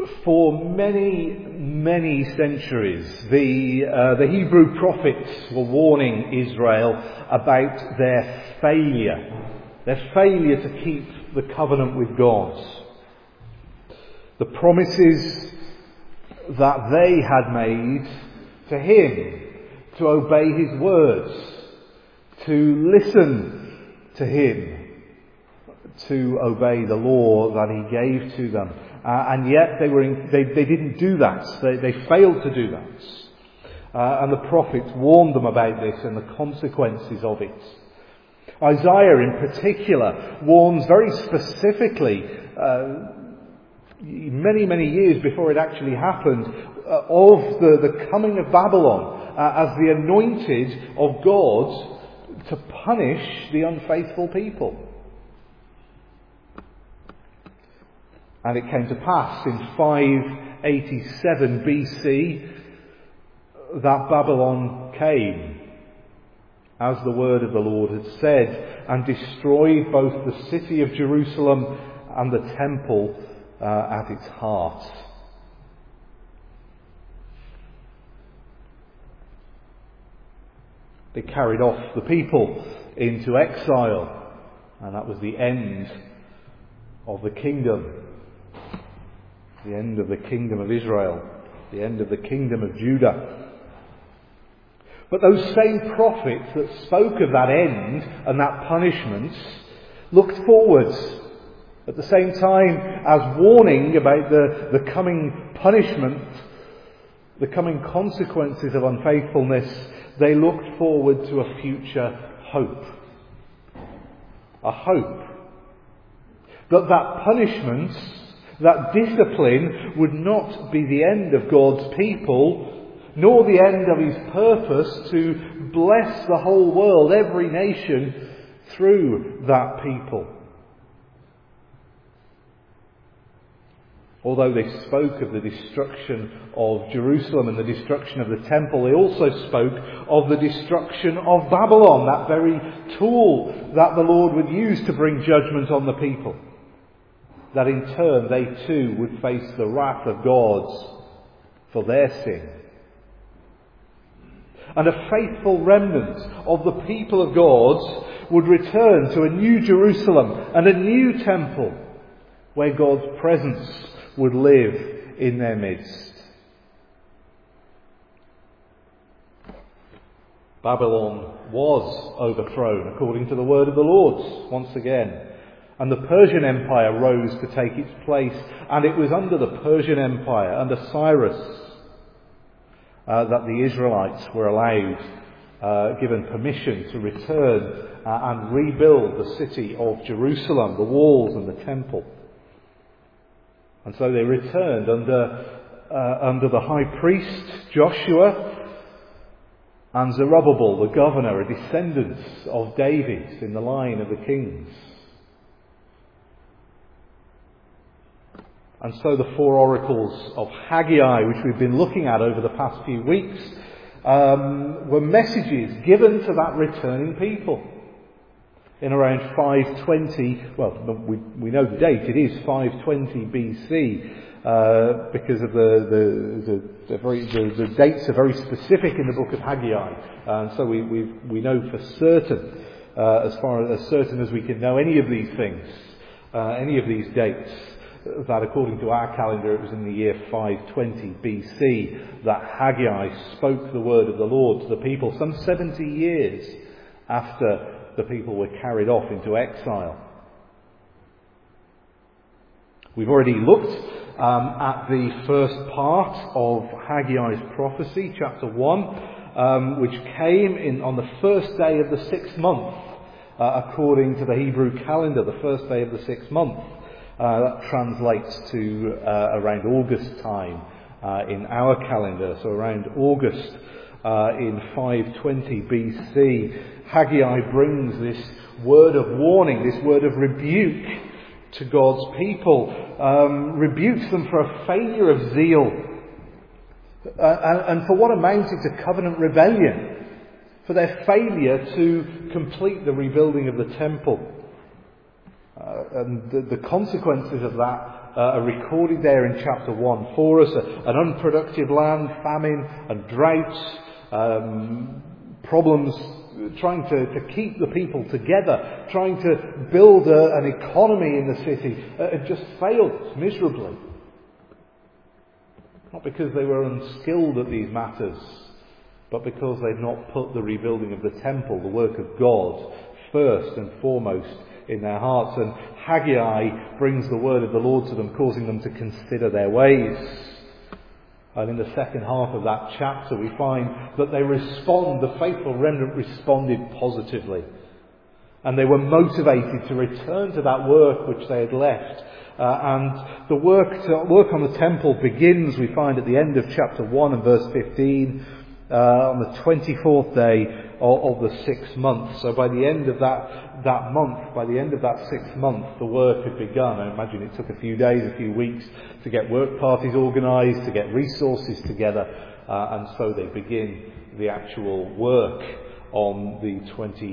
For many, many centuries, the Hebrew prophets were warning Israel about their failure to keep the covenant with God. The promises that they had made to Him, to obey His words, to listen to Him, to obey the law that He gave to them. And yet they didn't do that. They failed to do that. And the prophets warned them about this and the consequences of it. Isaiah in particular warns very specifically, many, many years before it actually happened, of the coming of Babylon as the anointed of God to punish the unfaithful people. And it came to pass in 587 BC that Babylon came, as the word of the Lord had said, and destroyed both the city of Jerusalem and the temple at its heart. They carried off the people into exile, and that was the end of the kingdom. The end of the kingdom of Israel, the end of the kingdom of Judah. But those same prophets that spoke of that end and that punishment looked forwards at the same time as warning about the coming punishment, the coming consequences of unfaithfulness. They looked forward to a future hope. A hope that punishment, that discipline would not be the end of God's people, nor the end of His purpose to bless the whole world, every nation, through that people. Although they spoke of the destruction of Jerusalem and the destruction of the temple, they also spoke of the destruction of Babylon, that very tool that the Lord would use to bring judgment on the people. That in turn they too would face the wrath of God for their sin. And a faithful remnant of the people of God would return to a new Jerusalem and a new temple where God's presence would live in their midst. Babylon was overthrown according to the word of the Lord once again. And the Persian Empire rose to take its place. And it was under the Persian Empire, under Cyrus, that the Israelites were allowed, given permission to return and rebuild the city of Jerusalem, the walls and the temple. And so they returned under the high priest Joshua and Zerubbabel, the governor, a descendant of David in the line of the kings. And so the four oracles of Haggai, which we've been looking at over the past few weeks, were messages given to that returning people. In around 520, well, we know the date, it is 520 BC, because of the dates are very specific in the book of Haggai. And so we know for certain, as far as certain as we can know any of these things, any of these dates, that according to our calendar it was in the year 520 BC that Haggai spoke the word of the Lord to the people, some 70 years after the people were carried off into exile. We've already looked at the first part of Haggai's prophecy, chapter 1, which came on the first day of the sixth month, according to the Hebrew calendar, the first day of the sixth month. That translates to around August time in our calendar. So around August in 520 BC, Haggai brings this word of warning, this word of rebuke to God's people. Rebukes them for a failure of zeal and for what amounted to covenant rebellion, for their failure to complete the rebuilding of the temple. And the consequences of that are recorded there in chapter 1 for us. An unproductive land, famine and droughts, problems trying to keep the people together, trying to build an economy in the city. It just failed miserably. Not because they were unskilled at these matters, but because they'd not put the rebuilding of the temple, the work of God, first and foremost in their hearts. And Haggai brings the word of the Lord to them, causing them to consider their ways. And in the second half of that chapter we find that they respond, the faithful remnant responded positively. And they were motivated to return to that work which they had left. And the work on the temple begins, we find at the end of chapter 1 and verse 15, on the 24th day of the 6th month. So by the end of that month, by the end of that 6th month, the work had begun. I imagine it took a few days, a few weeks to get work parties organised, to get resources together, and so they begin the actual work on the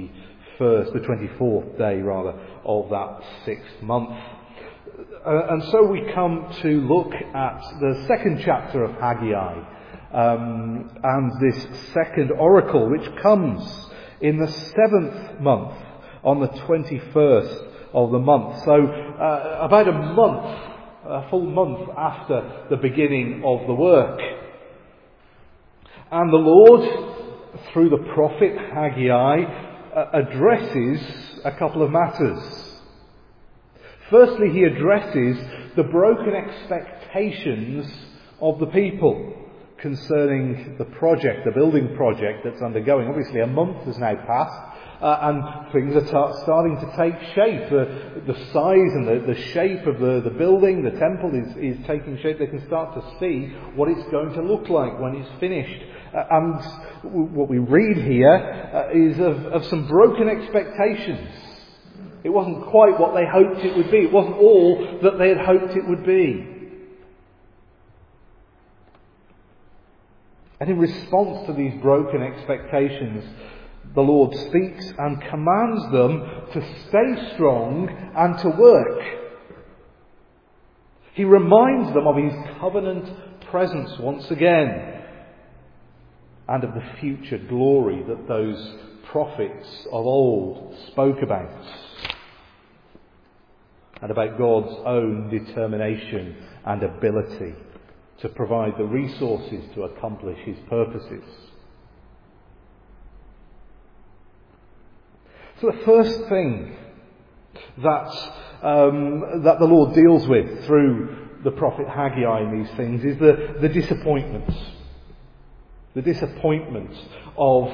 24th day of that 6th month. And so we come to look at the second chapter of Haggai, and this second oracle, which comes in the 7th month, on the 21st of the month. So about a full month after the beginning of the work. And the Lord, through the prophet Haggai, addresses a couple of matters. Firstly, he addresses the broken expectations of the people concerning the project, the building project that's undergoing. Obviously, a month has now passed, and things are starting to take shape. The size and the shape of the building, the temple is taking shape. They can start to see what it's going to look like when it's finished. And what we read here is of some broken expectations. It wasn't quite what they hoped it would be. It wasn't all that they had hoped it would be. And in response to these broken expectations, the Lord speaks and commands them to stay strong and to work. He reminds them of his covenant presence once again, and of the future glory that those prophets of old spoke about, and about God's own determination and ability to provide the resources to accomplish his purposes. So the first thing that the Lord deals with through the prophet Haggai in these things is the disappointments. The disappointment of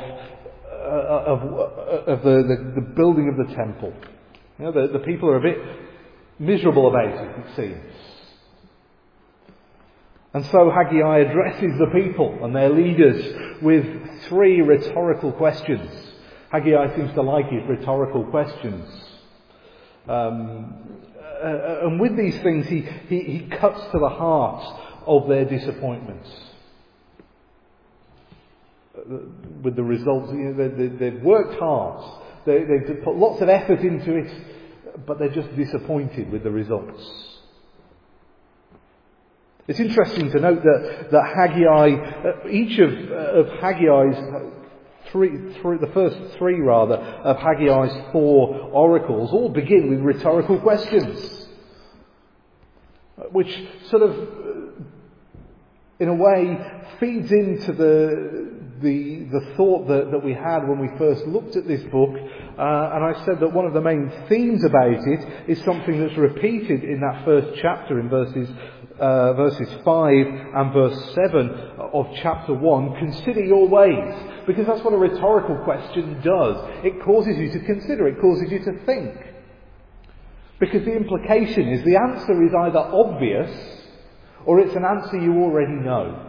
the building of the temple. You know, the people are a bit miserable about it seems. And so Haggai addresses the people and their leaders with 3 rhetorical questions. Haggai seems to like his rhetorical questions. And with these things he cuts to the heart of their disappointments. With the results, they've worked hard. They've put lots of effort into it, but they're just disappointed with the results. It's interesting to note that Haggai, each of Haggai's the first 3 of Haggai's 4 oracles all begin with rhetorical questions, which sort of, in a way, feeds into the thought that we had when we first looked at this book. And I said that one of the main themes about it is something that's repeated in that first chapter in verses 5 and verse 7 of chapter 1. Consider your ways. Because that's what a rhetorical question does. It causes you to consider. It causes you to think. Because the implication is the answer is either obvious or it's an answer you already know.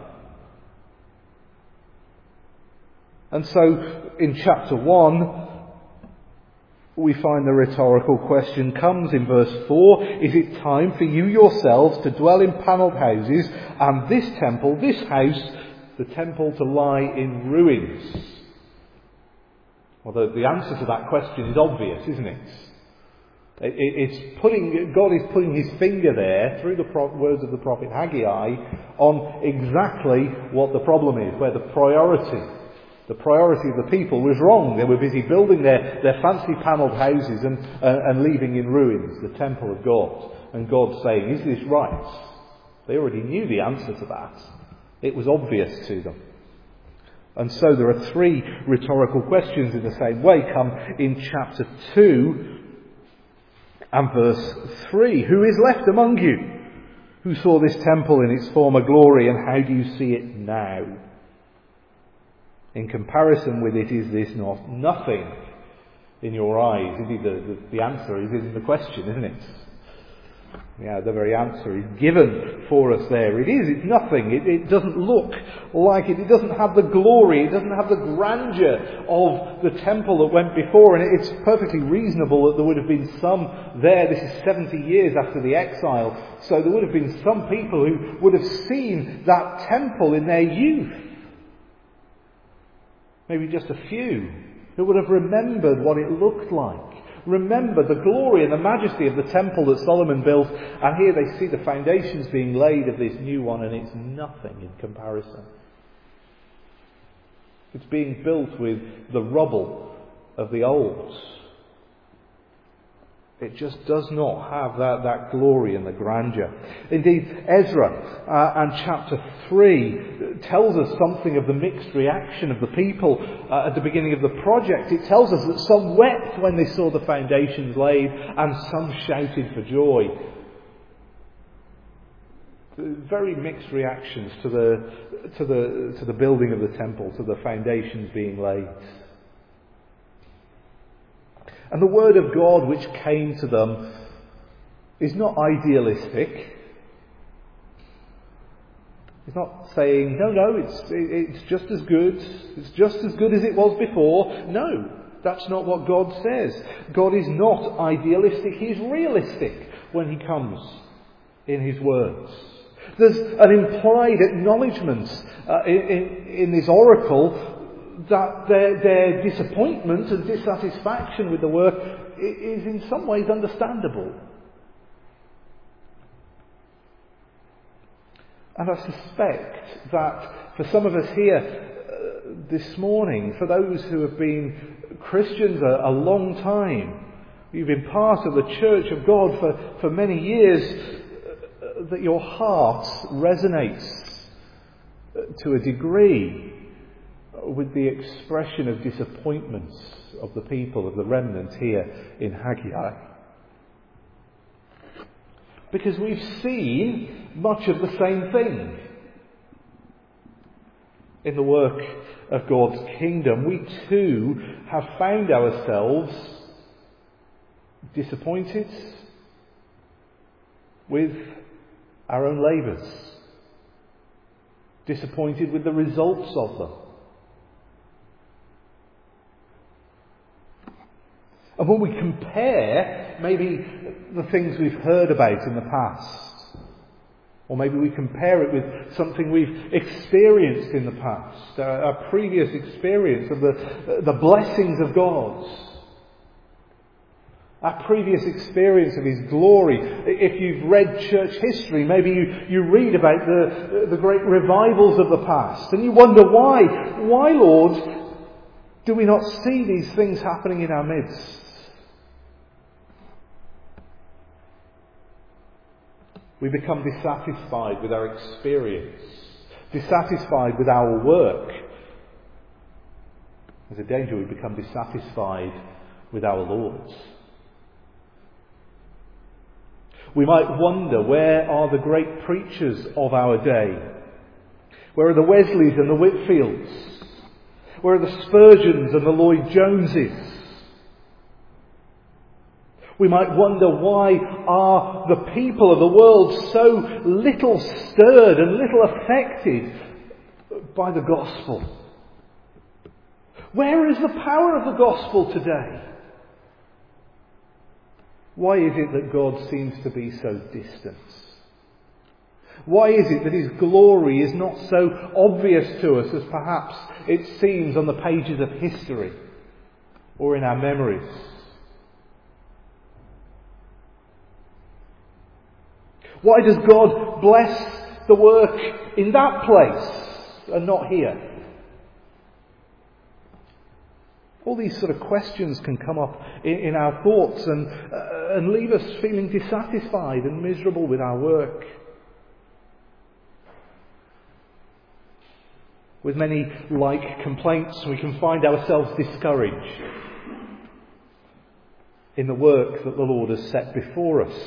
And so in chapter 1 we find the rhetorical question comes in verse 4. Is it time for you yourselves to dwell in panelled houses, and this temple, this house, the temple, to lie in ruins? Well, the answer to that question is obvious, isn't it? God is putting his finger there, through the words of the prophet Haggai, on exactly what the problem is, where the priority of the people was wrong. They were busy building their fancy panelled houses and leaving in ruins the temple of God. And God saying, is this right? They already knew the answer to that. It was obvious to them. And so there are three rhetorical questions in the same way come in chapter 2 and verse 3. Who is left among you who saw this temple in its former glory, and how do you see it now? In comparison with it, is this not nothing in your eyes? Indeed, the answer is in the question, isn't it? Yeah, the very answer is given for us there. It's nothing. It doesn't look like it. It doesn't have the glory. It doesn't have the grandeur of the temple that went before. And it's perfectly reasonable that there would have been some there. This is 70 years after the exile. So there would have been some people who would have seen that temple in their youth. Maybe just a few who would have remembered what it looked like. Remember the glory and the majesty of the temple that Solomon built, and here they see the foundations being laid of this new one, and it's nothing in comparison. It's being built with the rubble of the old. It just does not have that glory and the grandeur. Indeed, Ezra and chapter 3 tells us something of the mixed reaction of the people at the beginning of the project. It tells us that some wept when they saw the foundations laid, and some shouted for joy. Very mixed reactions to the building of the temple, to the foundations being laid. And the word of God which came to them is not idealistic. It's not saying, no, it's just as good. It's just as good as it was before. No, that's not what God says. God is not idealistic. He's realistic when he comes in his words. There's an implied acknowledgement in this oracle that their disappointment and dissatisfaction with the work is in some ways understandable. And I suspect that for some of us here this morning, for those who have been Christians a long time, you've been part of the Church of God for many years, that your heart resonates to a degree with the expression of disappointments of the people, of the remnant here in Haggai. Because we've seen much of the same thing in the work of God's kingdom. We too have found ourselves disappointed with our own labours, disappointed with the results of them. And when we compare maybe the things we've heard about in the past, or maybe we compare it with something we've experienced in the past, our previous experience of the blessings of God, our previous experience of His glory. If you've read church history, maybe you read about the great revivals of the past, and you wonder why. Why, Lord, do we not see these things happening in our midst? We become dissatisfied with our experience, dissatisfied with our work. There's a danger we become dissatisfied with our Lord. We might wonder, where are the great preachers of our day? Where are the Wesleys and the Whitfields? Where are the Spurgeons and the Lloyd Joneses? We might wonder, why are the people of the world so little stirred and little affected by the gospel? Where is the power of the gospel today? Why is it that God seems to be so distant? Why is it that His glory is not so obvious to us as perhaps it seems on the pages of history or in our memories? Why does God bless the work in that place and not here? All these sort of questions can come up in our thoughts and leave us feeling dissatisfied and miserable with our work. With many like complaints, we can find ourselves discouraged in the work that the Lord has set before us.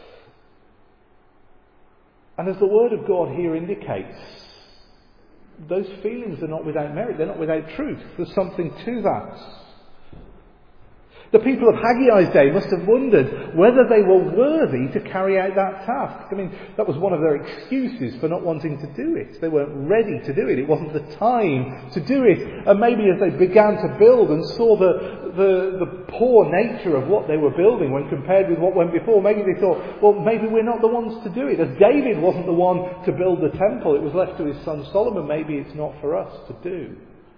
And as the Word of God here indicates, those feelings are not without merit, they're not without truth. There's something to that. The people of Haggai's day must have wondered whether they were worthy to carry out that task. I mean, that was one of their excuses for not wanting to do it. They weren't ready to do it. It wasn't the time to do it. And maybe as they began to build and saw the poor nature of what they were building when compared with what went before, maybe they thought, well, maybe we're not the ones to do it. As David wasn't the one to build the temple, it was left to his son Solomon. Maybe it's not for us to do.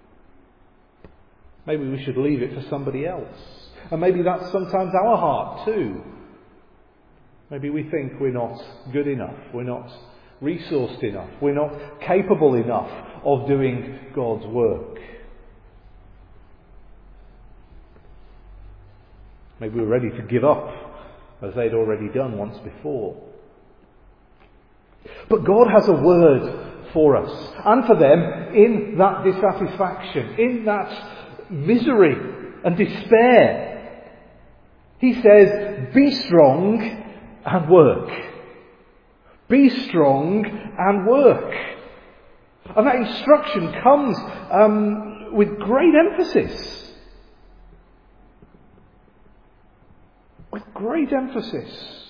Maybe we should leave it for somebody else. And maybe that's sometimes our heart too. Maybe we think we're not good enough, we're not resourced enough, we're not capable enough of doing God's work. Maybe we're ready to give up as they'd already done once before. But God has a word for us and for them in that dissatisfaction, in that misery and despair. He says, be strong and work. Be strong and work. And that instruction comes with great emphasis. With great emphasis.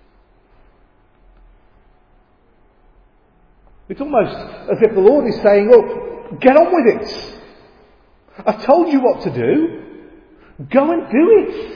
It's almost as if the Lord is saying, look, get on with it. I've told you what to do. Go and do it.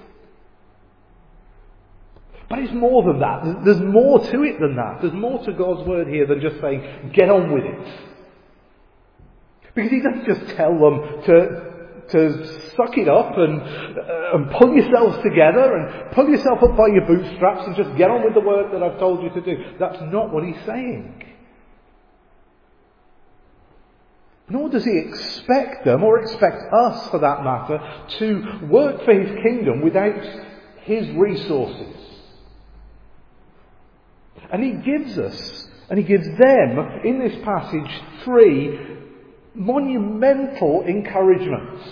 But it's more than that. There's more to it than that. There's more to God's word here than just saying, get on with it. Because He doesn't just tell them to suck it up and pull yourselves together and pull yourself up by your bootstraps and just get on with the work that I've told you to do. That's not what He's saying. Nor does He expect them, or expect us for that matter, to work for His kingdom without His resources. And He gives us, and He gives them, in this passage, 3 monumental encouragements.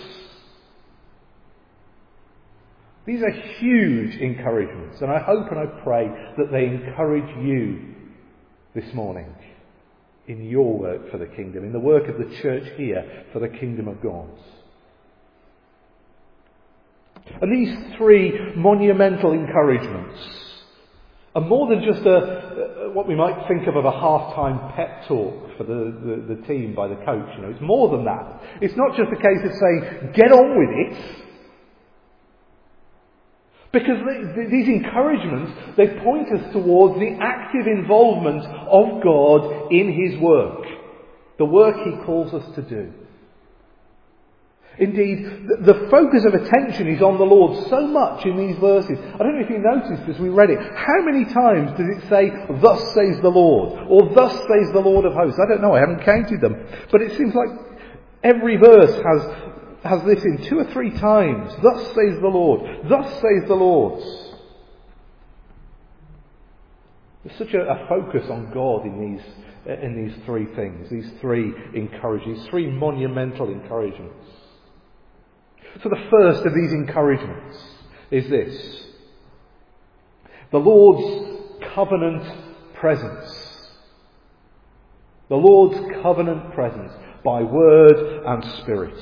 These are huge encouragements, and I hope and I pray that they encourage you this morning in your work for the kingdom, in the work of the church here for the kingdom of God. And these 3 monumental encouragements are more than just what we might think of a half-time pep talk for the team by the coach. You know, it's more than that. It's not just a case of saying, get on with it. Because these encouragements, they point us towards the active involvement of God in His work. The work He calls us to do. Indeed, the focus of attention is on the Lord so much in these verses. I don't know if you noticed as we read it, how many times does it say, thus says the Lord, or thus says the Lord of hosts? I don't know, I haven't counted them. But it seems like every verse has this in 2 or 3 times. Thus says the Lord, thus says the Lord. There's such a focus on God in these 3 things, these 3 encouragements, 3 monumental encouragements. So the first of these encouragements is this: the Lord's covenant presence. The Lord's covenant presence by word and spirit.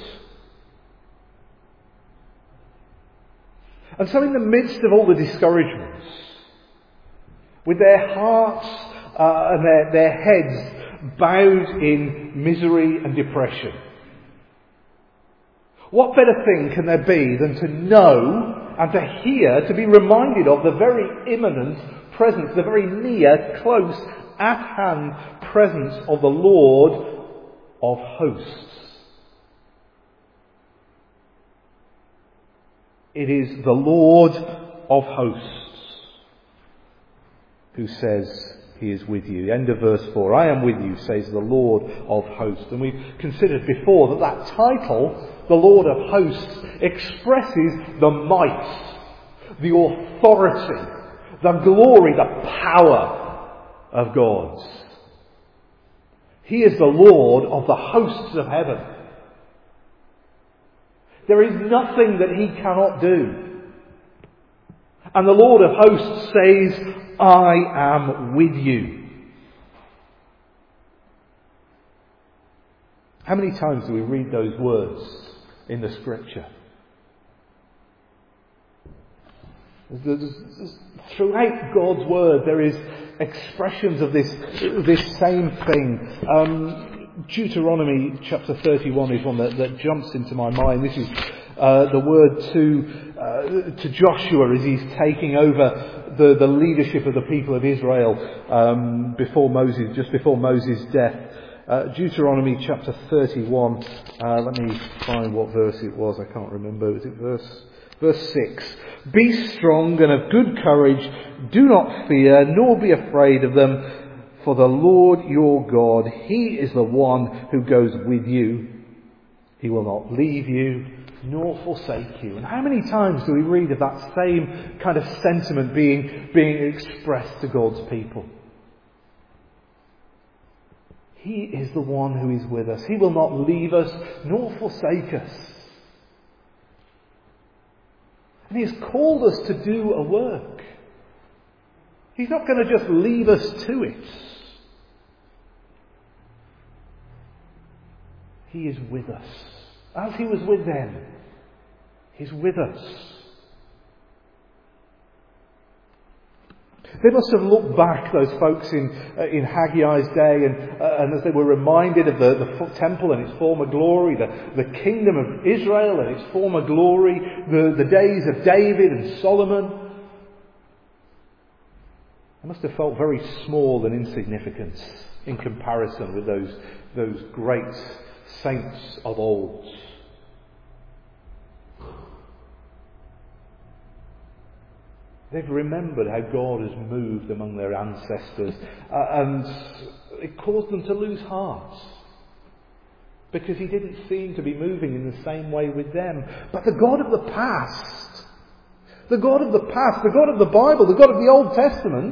And so in the midst of all the discouragements, with their hearts and their heads bowed in misery and depression, what better thing can there be than to know and to hear, to be reminded of the very imminent presence, the very near, close, at hand presence of the Lord of hosts. It is the Lord of hosts. who says he is with you. End of verse 4. I am with you, says the Lord of hosts. And we've considered before that title, the Lord of hosts, expresses the might, the authority, the glory, the power of God. He is the Lord of the hosts of heaven. There is nothing that he cannot do. And the Lord of hosts says, I am with you. How many times do we read those words in the Scripture? Throughout God's Word there is expressions of this same thing. Deuteronomy chapter 31 is one that jumps into my mind. This is the word to Joshua as he's taking over the leadership of the people of Israel just before Moses' death. Deuteronomy chapter 31. Let me find what verse it was. I can't remember. Was it verse 6? Be strong and of good courage. Do not fear, nor be afraid of them. For the Lord your God, He is the one who goes with you. He will not leave you nor forsake you. And how many times do we read of that same kind of sentiment being expressed to God's people? He is the one who is with us. He will not leave us nor forsake us. And He has called us to do a work. He's not going to just leave us to it. He is with us. As He was with them, He's with us. They must have looked back, those folks in Haggai's day, and as they were reminded of the temple and its former glory, the kingdom of Israel and its former glory, the days of David and Solomon, they must have felt very small and insignificant in comparison with those great saints of old. They've remembered how God has moved among their ancestors, and it caused them to lose heart because He didn't seem to be moving in the same way with them. But the God of the past, the God of the past, the God of the Bible, the God of the Old Testament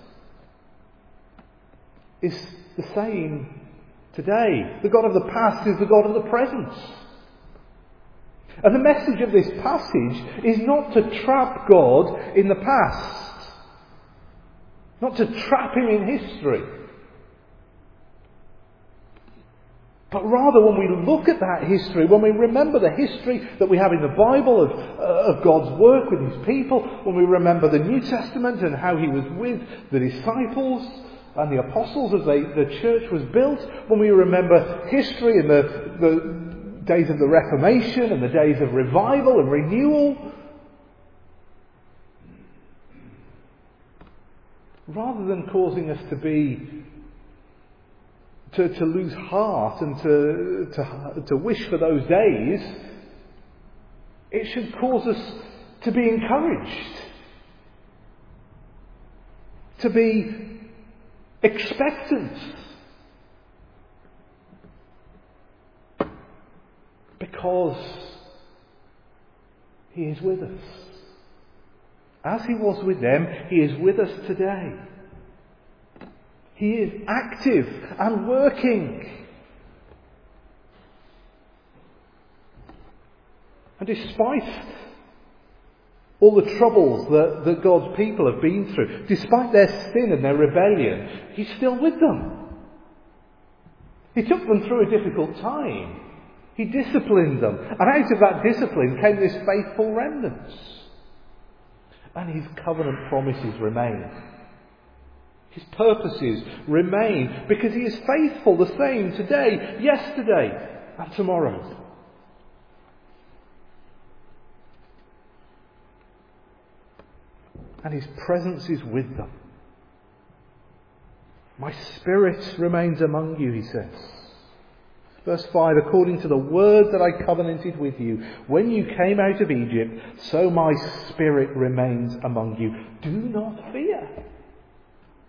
is the same today. The God of the past is the God of the present. And the message of this passage is not to trap God in the past, not to trap Him in history, but rather when we look at that history, when we remember the history that we have in the Bible of God's work with His people, when we remember the New Testament and how He was with the disciples and the apostles as the church was built, when we remember history and the days of the Reformation and the days of revival and renewal, rather than causing us to lose heart and to wish for those days, it should cause us to be encouraged, to be expectant, because He is with us. As He was with them, He is with us today. He is active and working. And despite all the troubles that God's people have been through, despite their sin and their rebellion, He's still with them. He took them through a difficult time. He disciplined them. And out of that discipline came this faithful remnant. And His covenant promises remain. His purposes remain because He is faithful the same today, yesterday and tomorrow. And His presence is with them. My Spirit remains among you, He says. Verse 5, according to the word that I covenanted with you when you came out of Egypt, so my Spirit remains among you. Do not fear.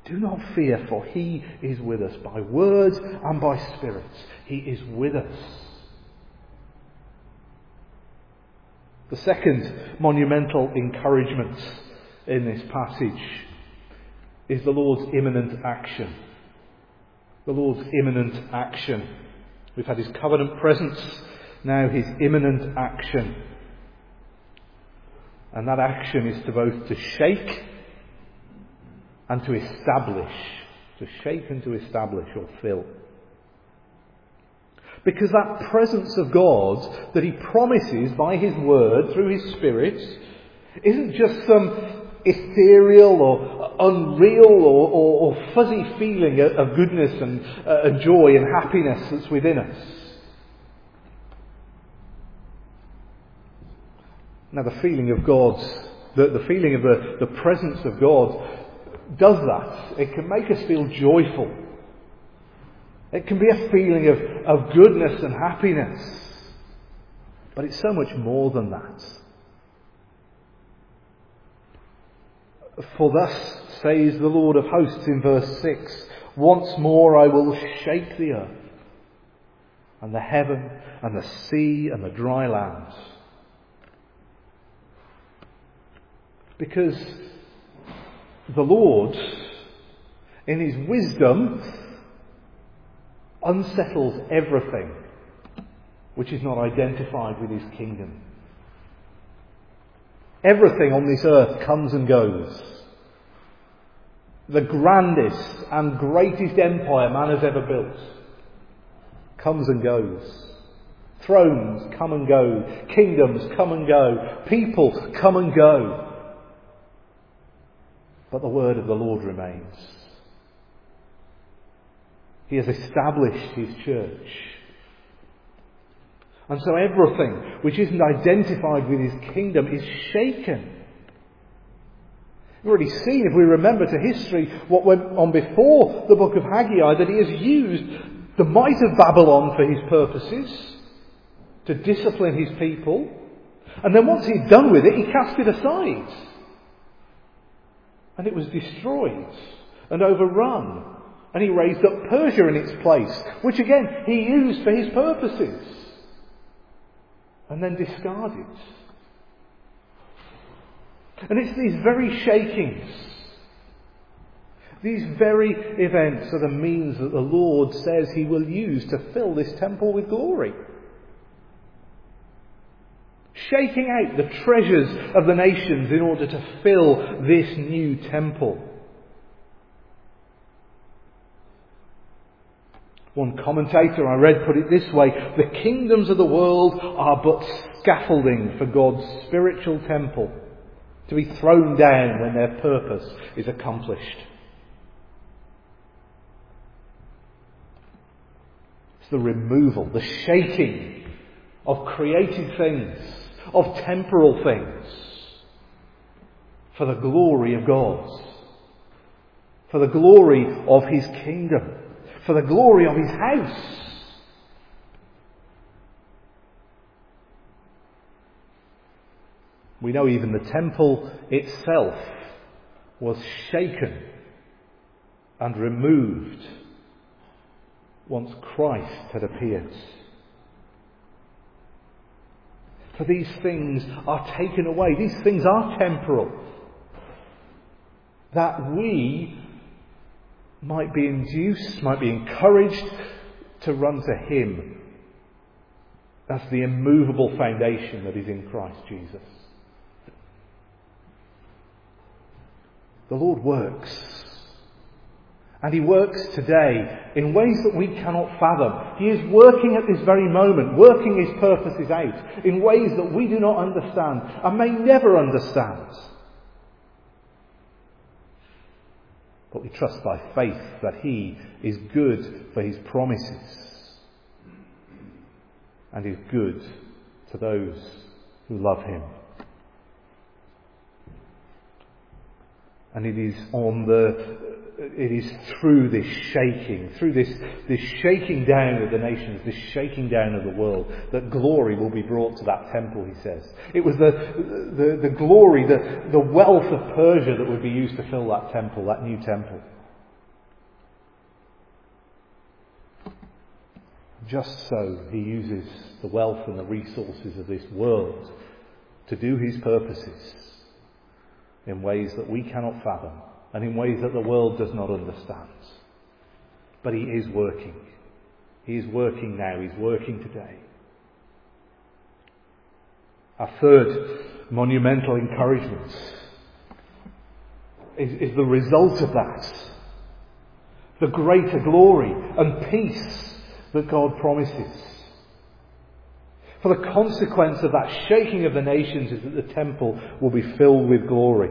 Do not fear, for he is with us by word and by spirit. He is with us. The second monumental encouragement in this passage is the Lord's imminent action. The Lord's imminent action. We've had his covenant presence, now his imminent action. And that action is to both to shake and to establish. To shake and to establish or fill. Because that presence of God that he promises by his word through his Spirit isn't just some ethereal or unreal or fuzzy feeling of goodness and joy and happiness that's within us. Now the feeling of God, the feeling of the presence of God does that. It can make us feel joyful. It can be a feeling of goodness and happiness. But it's so much more than that. For thus says the Lord of hosts in verse 6, once more I will shake the earth, and the heaven, and the sea, and the dry land. Because the Lord, in his wisdom, unsettles everything which is not identified with his kingdom. Everything on this earth comes and goes. The grandest and greatest empire man has ever built comes and goes. Thrones come and go. Kingdoms come and go. People come and go. But the word of the Lord remains. He has established his church. And so everything which isn't identified with his kingdom is shaken. We've already seen, if we remember to history, what went on before the book of Haggai, that he has used the might of Babylon for his purposes, to discipline his people. And then once he'd done with it, he cast it aside. And it was destroyed and overrun. And he raised up Persia in its place, which again he used for his purposes. And then discarded. And it's these very shakings, these very events are the means that the Lord says he will use to fill this temple with glory. Shaking out the treasures of the nations in order to fill this new temple. One commentator I read put it this way: the kingdoms of the world are but scaffolding for God's spiritual temple, to be thrown down when their purpose is accomplished. It's the removal, the shaking of created things, of temporal things, for the glory of God, for the glory of his kingdom, for the glory of his house. We know even the temple itself was shaken and removed once Christ had appeared. For these things are taken away. These things are temporal. That we might be induced, might be encouraged to run to him. That's the immovable foundation that is in Christ Jesus. The Lord works. And he works today in ways that we cannot fathom. He is working at this very moment, working his purposes out in ways that we do not understand and may never understand. But we trust by faith that he is good for his promises and is good to those who love him. And it is through this shaking, through this shaking down of the nations, this shaking down of the world, that glory will be brought to that temple, he says. It was the glory, the wealth of Persia that would be used to fill that temple, that new temple. Just so he uses the wealth and the resources of this world to do his purposes in ways that we cannot fathom and in ways that the world does not understand. But he is working. He is working now. He's working today. Our third monumental encouragement is the result of that. The greater glory and peace that God promises. For the consequence of that shaking of the nations is that the temple will be filled with glory.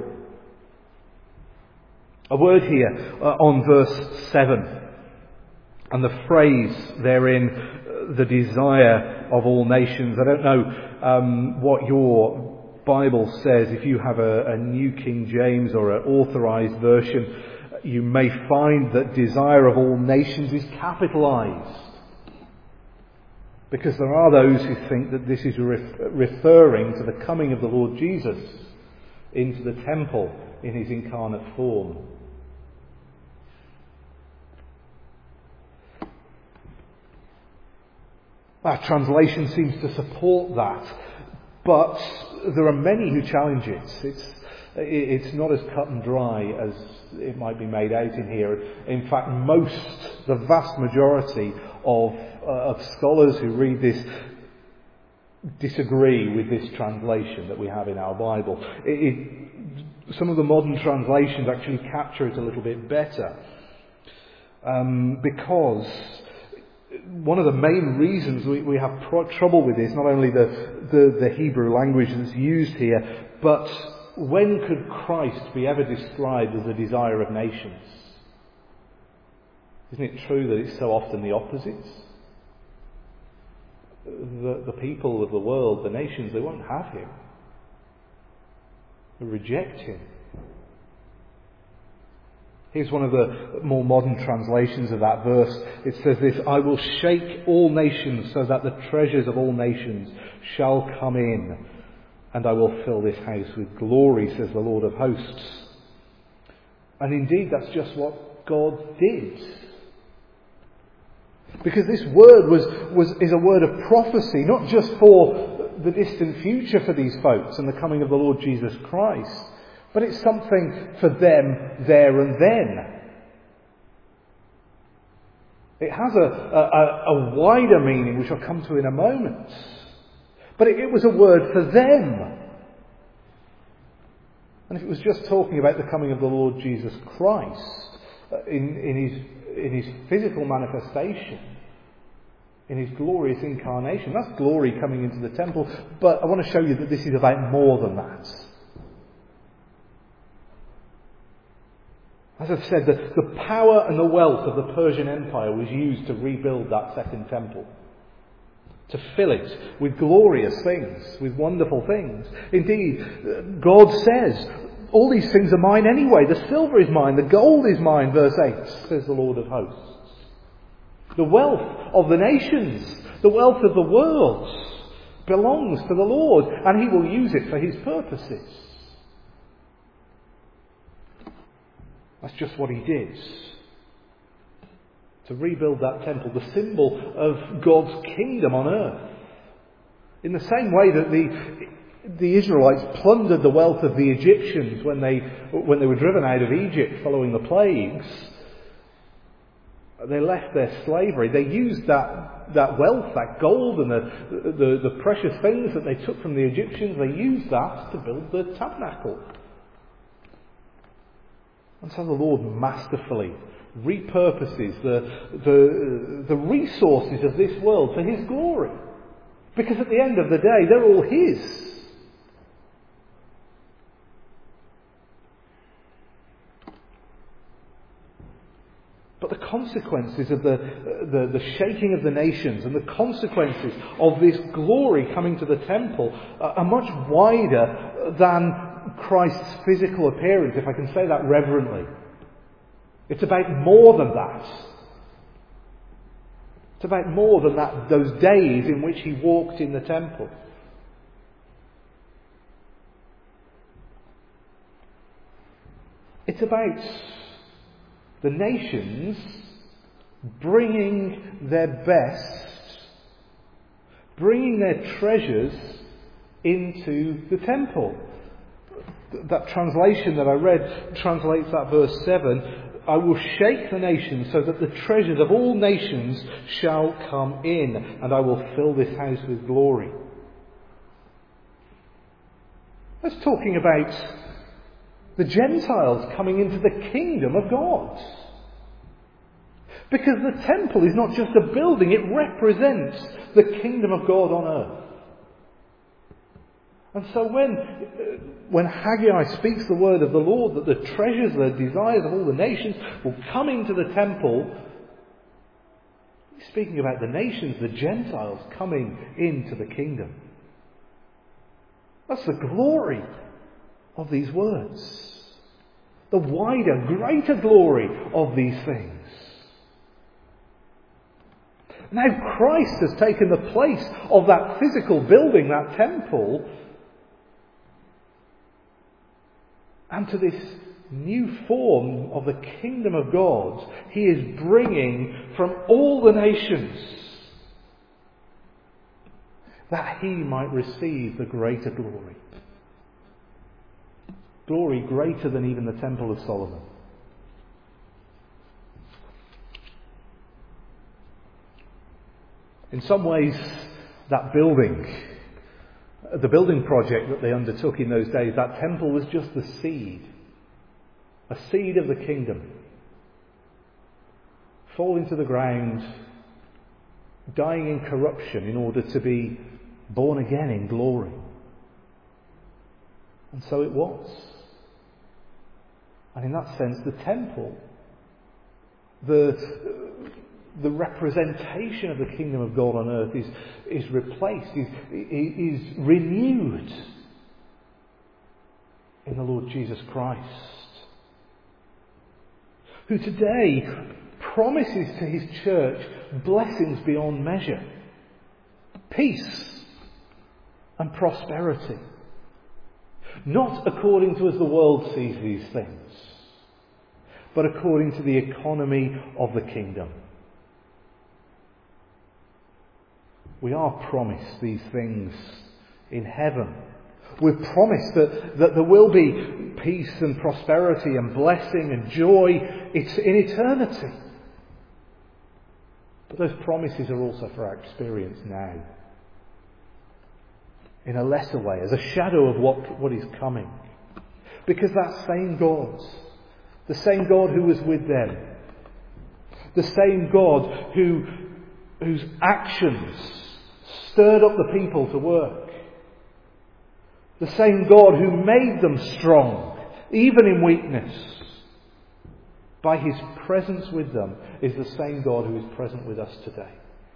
A word here on verse 7. And the phrase therein, the desire of all nations. I don't know what your Bible says. If you have a New King James or an authorized version, you may find that desire of all nations is capitalized. Because there are those who think that this is referring to the coming of the Lord Jesus into the temple in his incarnate form. Our translation seems to support that, but there are many who challenge it. It's not as cut and dry as it might be made out in here. In fact, the vast majority of scholars who read this disagree with this translation that we have in our Bible. Some of the modern translations actually capture it a little bit better, because one of the main reasons we have trouble with this, not only the Hebrew language that's used here, but when could Christ be ever described as the desire of nations? Isn't it true that it's so often the opposite? The people of the world, the nations, they won't have him. They reject him. Here's one of the more modern translations of that verse. It says this: I will shake all nations so that the treasures of all nations shall come in, and I will fill this house with glory, says the Lord of hosts. And indeed, that's just what God did. Because this word is a word of prophecy, not just for the distant future for these folks and the coming of the Lord Jesus Christ, but it's something for them there and then. It has a wider meaning, which I'll come to in a moment. But it was a word for them. And if it was just talking about the coming of the Lord Jesus Christ in his physical manifestation, in his glorious incarnation, that's glory coming into the temple. But I want to show you that this is about more than that. As I've said, the power and the wealth of the Persian Empire was used to rebuild that second temple. To fill it with glorious things, with wonderful things. Indeed, God says, all these things are mine anyway. The silver is mine, the gold is mine, verse 8, says the Lord of hosts. The wealth of the nations, the wealth of the world belongs to the Lord, and he will use it for his purposes. That's just what he did. To rebuild that temple, the symbol of God's kingdom on earth. In the same way that the Israelites plundered the wealth of the Egyptians when they were driven out of Egypt following the plagues, they left their slavery. They used that wealth, that gold and the precious things that they took from the Egyptians, they used that to build the tabernacle. And so the Lord masterfully repurposes the resources of this world for his glory. Because at the end of the day, they're all his. But the consequences of the shaking of the nations and the consequences of this glory coming to the temple are much wider than Christ's physical appearance, if I can say that reverently. It's about more than that. It's about more than that, those days in which he walked in the temple. It's about the nations bringing their best bringing their treasures into the temple. That translation that I read translates that verse 7. I will shake the nations so that the treasures of all nations shall come in, and I will fill this house with glory. That's talking about the Gentiles coming into the kingdom of God. Because the temple is not just a building, it represents the kingdom of God on earth. And so when Haggai speaks the word of the Lord, that the treasures, the desires of all the nations will come into the temple, he's speaking about the nations, the Gentiles coming into the kingdom. That's the glory of these words. The wider, greater glory of these things. Now Christ has taken the place of that physical building, that temple, and to this new form of the kingdom of God, he is bringing from all the nations, that he might receive the greater glory. Glory greater than even the Temple of Solomon. In some ways, that building, the building project that they undertook in those days, that temple was just the seed. A seed of the kingdom. Falling to the ground, dying in corruption in order to be born again in glory. And so it was. And in that sense, the temple, the representation of the kingdom of God on earth is replaced, is renewed in the Lord Jesus Christ, who today promises to his church blessings beyond measure, peace and prosperity, not according to as the world sees these things, but according to the economy of the kingdom. We are promised these things in heaven. We're promised that there will be peace and prosperity and blessing and joy in eternity. But those promises are also for our experience now. In a lesser way, as a shadow of what is coming. Because that same God, the same God who was with them, the same God whose actions stirred up the people to work, the same God who made them strong, even in weakness, by his presence with them, is the same God who is present with us today.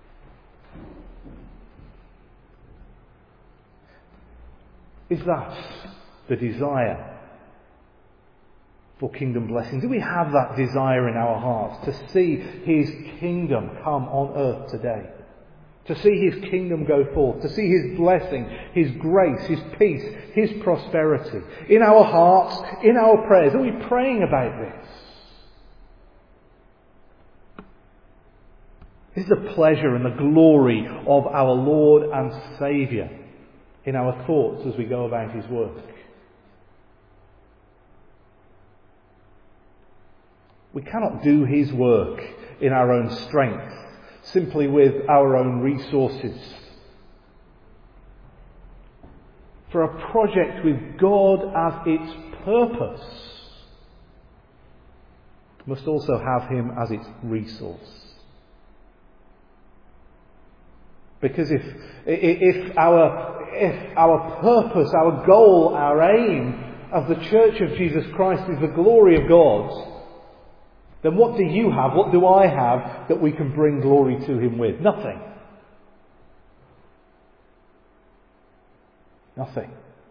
Is that the desire for kingdom blessing? Do we have that desire in our hearts to see his kingdom come on earth today? To see his kingdom go forth, to see his blessing, his grace, his peace, his prosperity in our hearts, in our prayers? Are we praying about this? Is the pleasure and the glory of our Lord and Saviour in our thoughts as we go about his work? We cannot do his work in our own strength, simply with our own resources. For a project with God as its purpose must also have him as its resource. Because if our purpose, our goal, our aim of the Church of Jesus Christ is the glory of God, then what do you have, what do I have that we can bring glory to him with? Nothing. Nothing.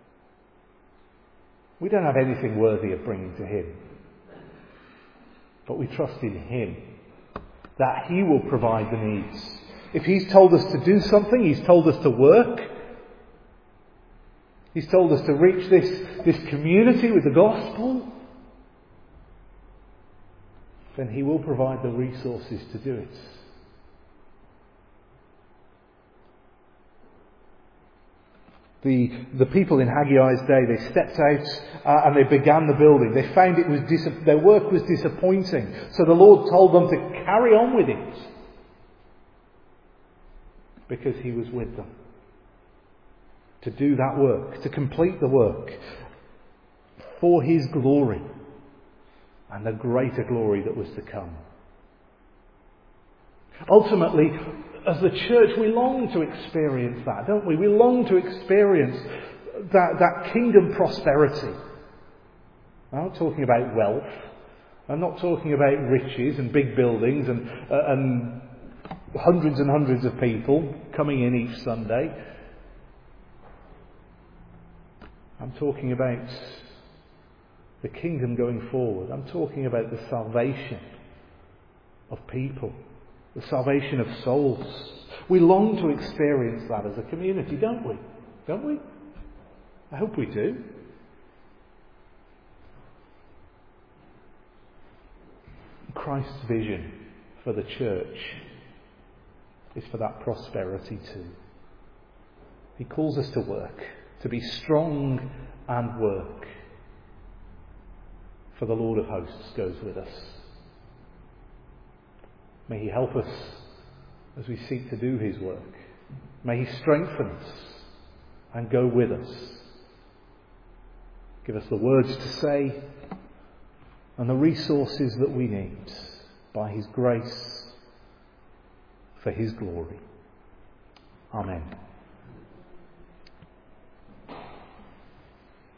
We don't have anything worthy of bringing to him. But we trust in him that he will provide the needs. If he's told us to do something, he's told us to work, he's told us to reach this community with the gospel, then he will provide the resources to do it. The people in Haggai's day, they stepped out and they began the building. They found their work was disappointing. So the Lord told them to carry on with it, because He was with them. To do that work, to complete the work for His glory and the greater glory that was to come. Ultimately, as the church, we long to experience that, don't we? We long to experience that kingdom prosperity. I'm not talking about wealth. I'm not talking about riches and big buildings and hundreds and hundreds of people coming in each Sunday. I'm talking about the kingdom going forward. I'm talking about the salvation of people. The salvation of souls. We long to experience that as a community, don't we? Don't we? I hope we do. Christ's vision for the church is for that prosperity too. He calls us to work, to be strong and work. For the Lord of hosts goes with us. May He help us as we seek to do His work. May He strengthen us and go with us. Give us the words to say and the resources that we need by His grace for His glory. Amen.